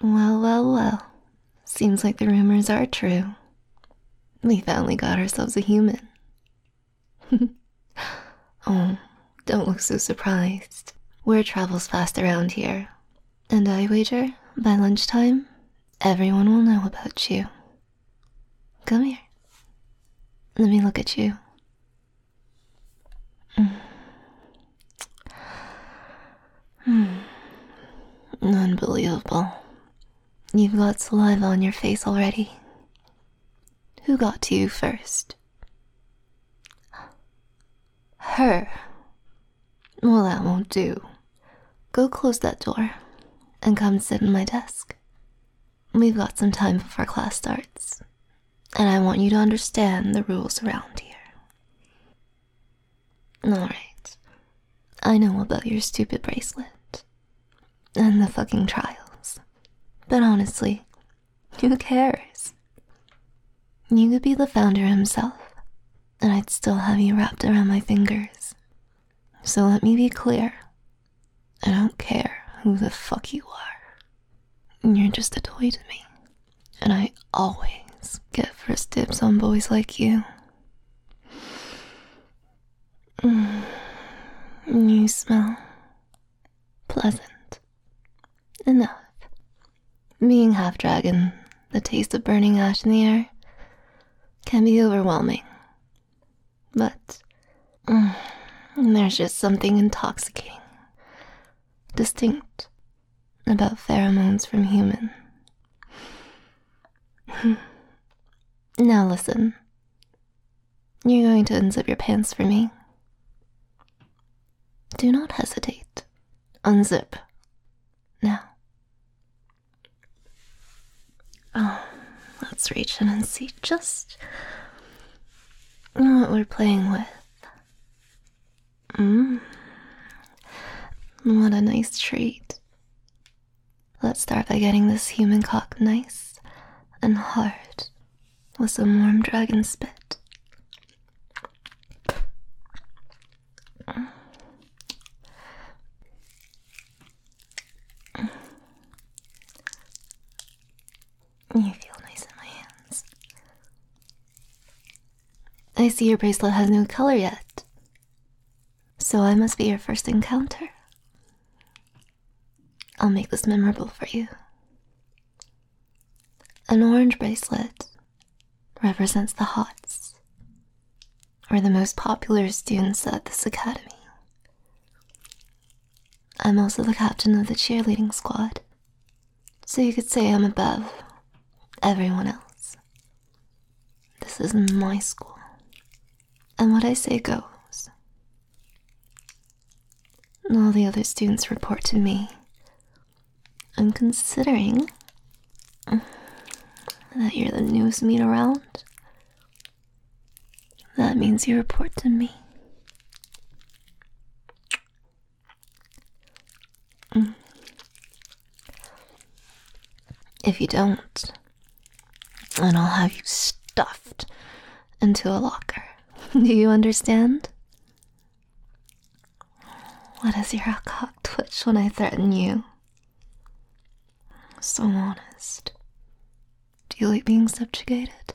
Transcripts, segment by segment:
Well, well, well. Seems like the rumors are true. We finally got ourselves a human. Oh, don't look so surprised. Word travels fast around here. And I wager, by lunchtime, everyone will know about you. Come here. Let me look at you. Unbelievable. You've got saliva on your face already. Who got to you first? Her. Well, that won't do. Go close that door and come sit in my desk. We've got some time before class starts, and I want you to understand the rules around here. Alright. I know about your stupid bracelet and the fucking trials, but honestly, who cares? You could be the founder himself, and I'd still have you wrapped around my fingers. So let me be clear. I don't care who the fuck you are. You're just a toy to me, and I always get first dibs on boys like you. You smell pleasant. Enough. Being half dragon, the taste of burning ash in the air, can be overwhelming. But there's just something intoxicating, distinct, about pheromones from human. Now listen. You're going to unzip your pants for me. Do not hesitate. Unzip. Now. Oh, let's reach in and see just what we're playing with. What a nice treat. Let's start by getting this human cock nice and hard with some warm dragon spit. You feel nice in my hands. I see your bracelet has no color yet, so I must be your first encounter. I'll make this memorable for you. An orange bracelet represents the Hots, or the most popular students at this academy. I'm also the captain of the cheerleading squad, so you could say I'm above everyone else. This is my school, and what I say goes. All the other students report to me, and considering that you're the newest meat around, that means you report to me. If you don't, then I'll have you stuffed into a locker. Do you understand? Why does your cock twitch when I threaten you? So honest. Do you like being subjugated?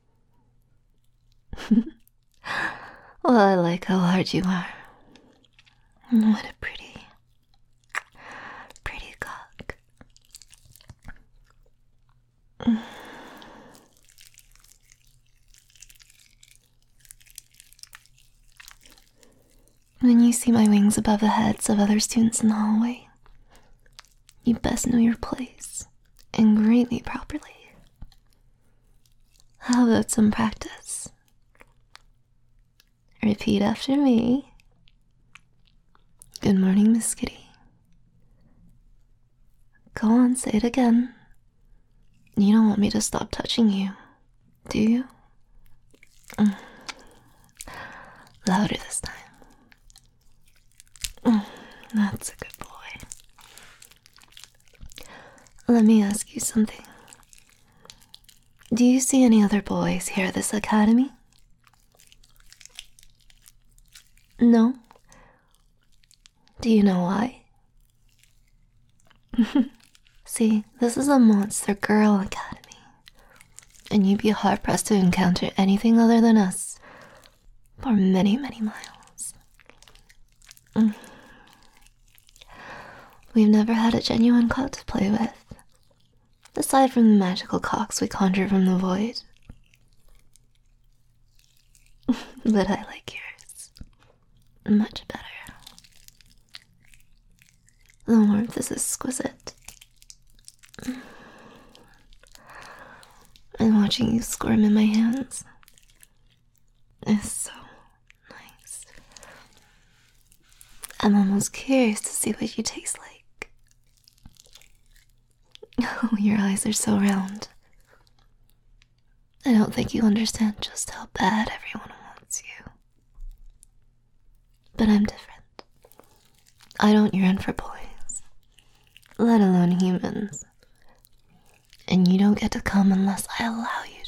Well, I like how hard you are. What a pretty cock. When you see my wings above the heads of other students in the hallway, you best know your place and greet me properly. How about some practice? Repeat after me. Good morning, Miss Kitty. Go on, say it again. You don't want me to stop touching you, do you? Louder this time. That's a good boy. Let me ask you something. Do you see any other boys here at this academy? No? Do you know why? See, this is a Monster Girl Academy, and you'd be hard-pressed to encounter anything other than us for many, many miles. We've never had a genuine cock to play with, aside from the magical cocks we conjure from the void. But I like yours much better. The warmth is exquisite. And watching you squirm in my hands is so nice. I'm almost curious to see what you taste like. Oh, your eyes are so round. I don't think you understand just how bad everyone wants you. But I'm different. I don't yearn for boys, let alone humans. And you don't get to come unless I allow you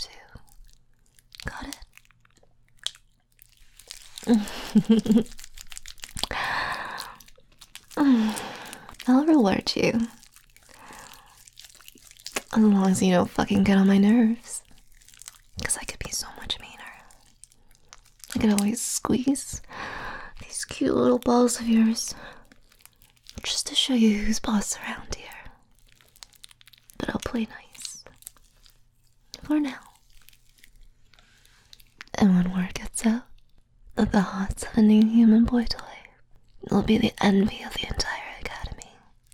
to. Got it? I'll reward you. As long as you don't fucking get on my nerves. Because I could be so much meaner. I could always squeeze these cute little balls of yours just to show you who's boss around here. But I'll play nice. For now. And when word gets out that the hots have a new human boy toy, it'll be the envy of the entire academy.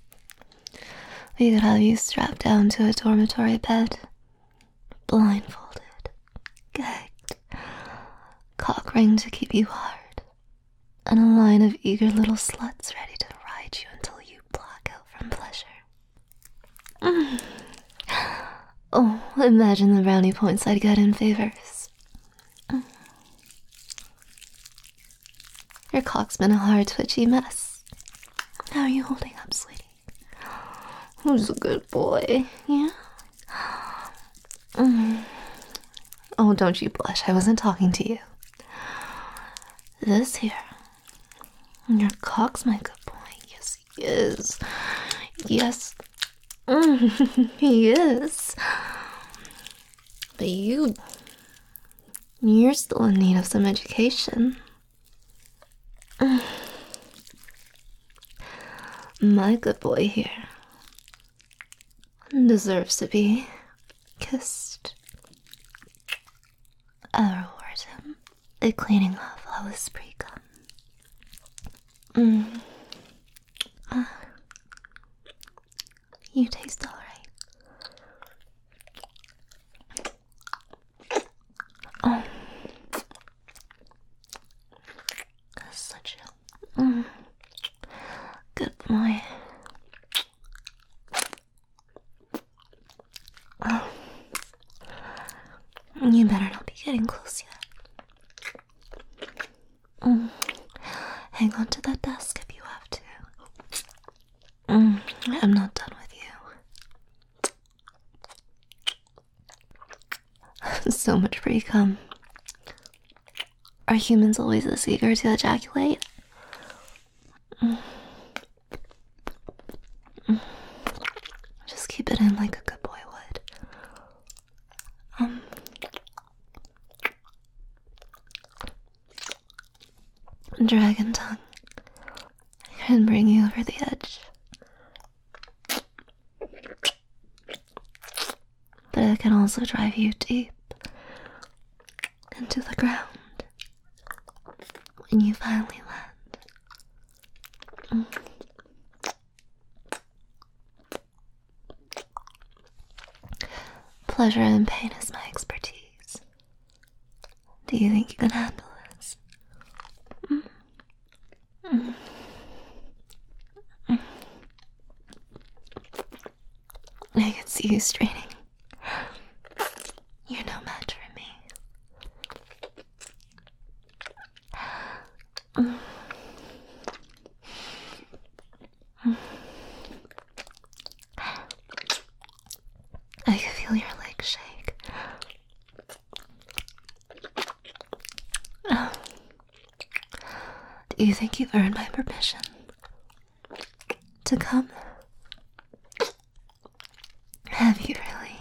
We could have you strapped down to a dormitory bed, blindfolded, gagged, cock ring to keep you hard, and a line of eager little sluts ready to ride you until you black out from pleasure. Oh, imagine the brownie points I'd get in favors. Your cock's been a hard, twitchy mess. How are you holding up, sweetie? Who's a good boy? Yeah? Oh, don't you blush. I wasn't talking to you. This here. Your cock's my good boy. Yes, he is. Yes. He is. But you're still in need of some education. My good boy here deserves to be kissed. I'll reward him by cleaning off all his pre-cum. You taste alright. Oh, that's such a good boy. Oh, you better not be getting close yet. Hang on to that desk if you have to. I'm not done with you. So much pre-cum. Are humans always this eager to ejaculate? Just keep it in like a good boy would. Dragon tongue can bring you over the edge. But it can also drive you deep into the ground when you finally land. Pleasure and pain is my expertise. Do you think you can handle this? I can see you straining. You're no match for me. I can feel your legs shake. Do you think you've earned my permission to come? Have you really?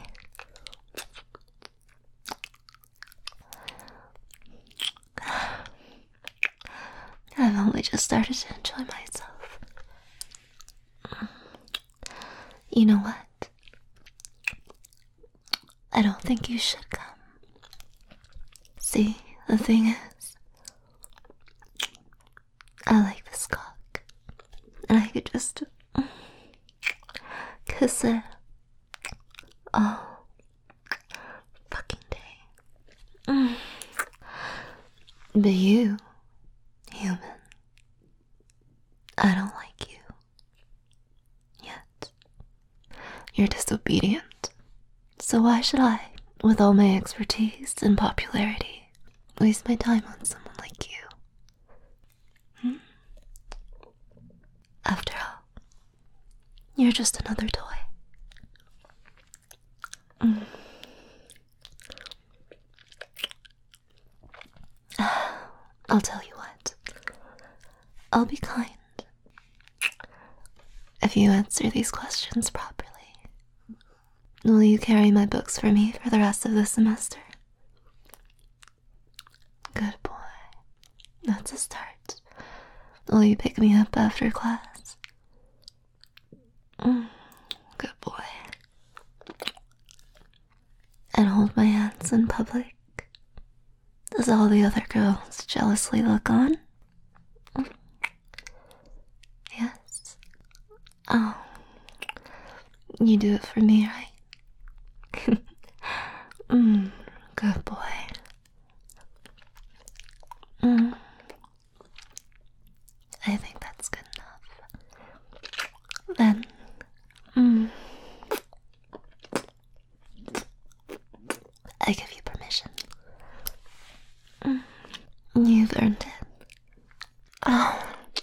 I've only just started to enjoy myself. You know what? I don't think you should come. See, the thing is, I like this cock, and I could just kiss it all fucking day. But you, human, I don't like you. Yet. You're disobedient. So why should I, with all my expertise and popularity, waste my time on someone like you? After all, you're just another toy. I'll tell you what. I'll be kind. If you answer these questions properly, will you carry my books for me for the rest of the semester? Good boy. That's a start. Will you pick me up after class? Good boy. And hold my hands in public as all the other girls jealously look on? Yes. Oh, you do it for me, right? Good boy. I think that's good enough. Then, I give you permission. You've earned it. Oh.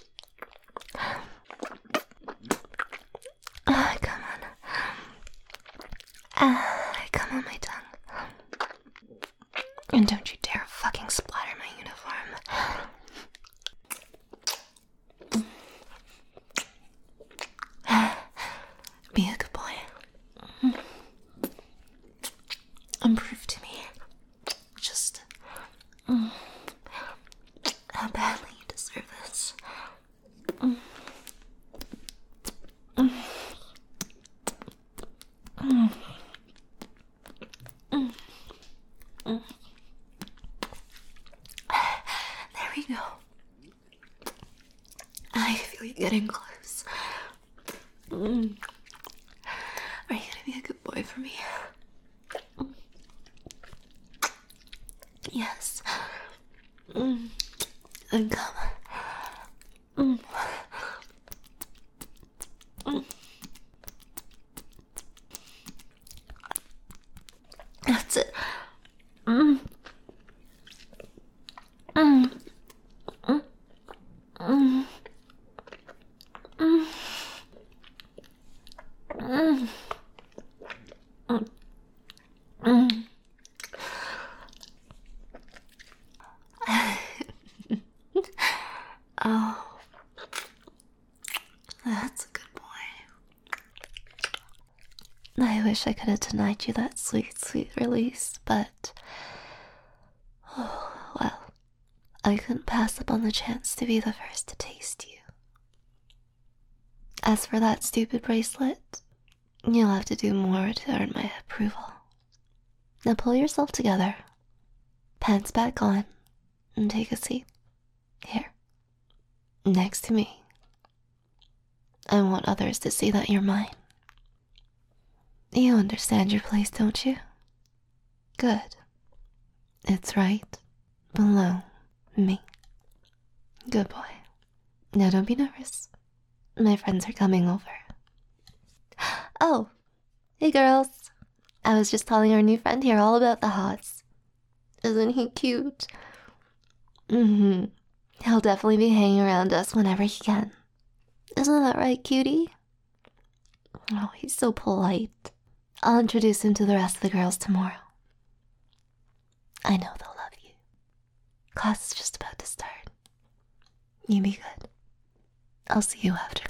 Come on. Come on my tongue. And don't you dare fucking splatter my uniform. Be a good boy. And prove to me just how badly you deserve this. There we go. I feel you getting close. Are you gonna be a good boy for me? Yes. Then come. That's it. Oh, that's a good boy. I wish I could have denied you that sweet, sweet release, but oh, well, I couldn't pass up on the chance to be the first to taste you. As for that stupid bracelet, you'll have to do more to earn my approval. Now pull yourself together, pants back on, and take a seat. Here, next to me. I want others to see that you're mine. You understand your place, don't you? Good. It's right below me. Good boy. Now don't be nervous. My friends are coming over. Oh, hey girls. I was just telling our new friend here all about the Hots. Isn't he cute? He'll definitely be hanging around us whenever he can. Isn't that right, cutie? Oh, he's so polite. I'll introduce him to the rest of the girls tomorrow. I know they'll love you. Class is just about to start. You be good. I'll see you after